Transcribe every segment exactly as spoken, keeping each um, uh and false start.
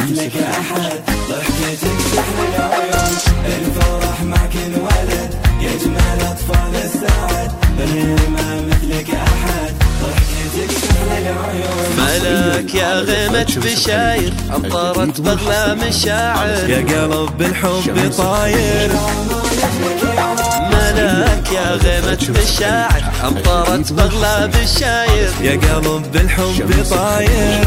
مثلك أحد، ضحكتك سحر العيون، الفرح معك انولد، يجمل أطفال السعد، غير ما مثلك أحد، ضحكتك سحر العيون. ملاك يا غيمة بشاير، أمطرت بغلى مشاعر، يا قلب بالحب طاير. ملاك يا غيمة بالشاعر، أمطرت بغلى بالشاير، يا قلب بالحب طاير.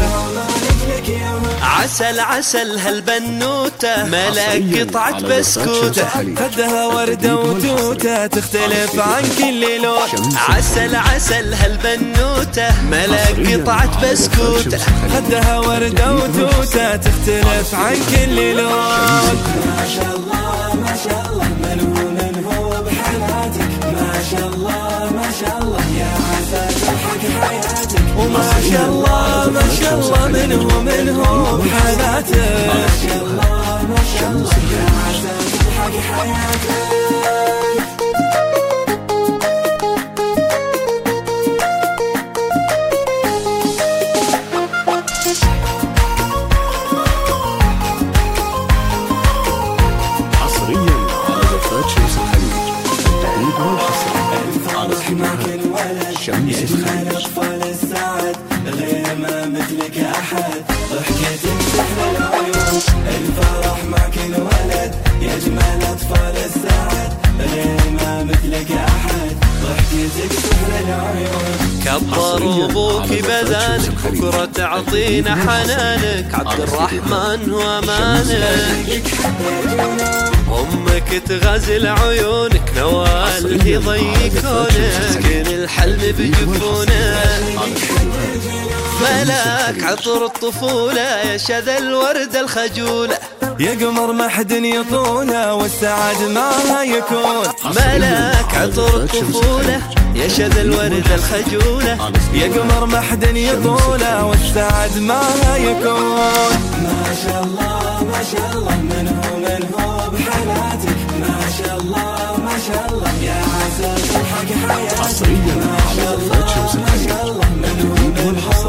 عسل عسل هالبنوتة، ملاك قطعة بسكوتة، خدها وردة وتوتة، تختلف عن كل لون. عسل عسل هالبنوتة، ملاك قطعة بسكوتة، خدها وردة وتوتة، تختلف عن كل لون. ما شاء الله ما شاء الله، من هو من هو بحياتك، ما شاء الله ما شاء الله، يا عسى تضحك حياتك. وما شاء الله ما شاء الله، منه منه بحياتك، ما شاء الله ما شاء الله، يا عسى تضحك حياتك. حصريا على زفات شمس الخليج، التقريب والحصري الفرح معك انولد، يجمل أطفال السعد، غير ما مثلك أحد، ضحكتك سحر العيون، الفرح معك انولد، يجمل أطفال السعد، غير ما مثلك أحد، ضحكتك سحر العيون. كبر ابوك بذانك، بكرة تعطينا حنانك، عبد الرحمن هو امانك، امك تغزل عيونك، نوال يضيقونك، كن الحلم بجفونك. ملاك عطر الطفولة، يا شذا الوردة الخجولة، يا قمر ما حد يطوله، والسعد معها يكون. ملاك عطر الطفولة، يا شذا الوردة الخجولة، يا قمر ما حد يطوله، والسعد معها يكون. ما شاء الله ما شاء الله، من هو من هو بحياتك، ما شاء الله ما شاء الله، يا عسى تضحك حياتك. حصريا ما على شاء زفات الله شمس ما شاء الخليج، الله، من هو من هو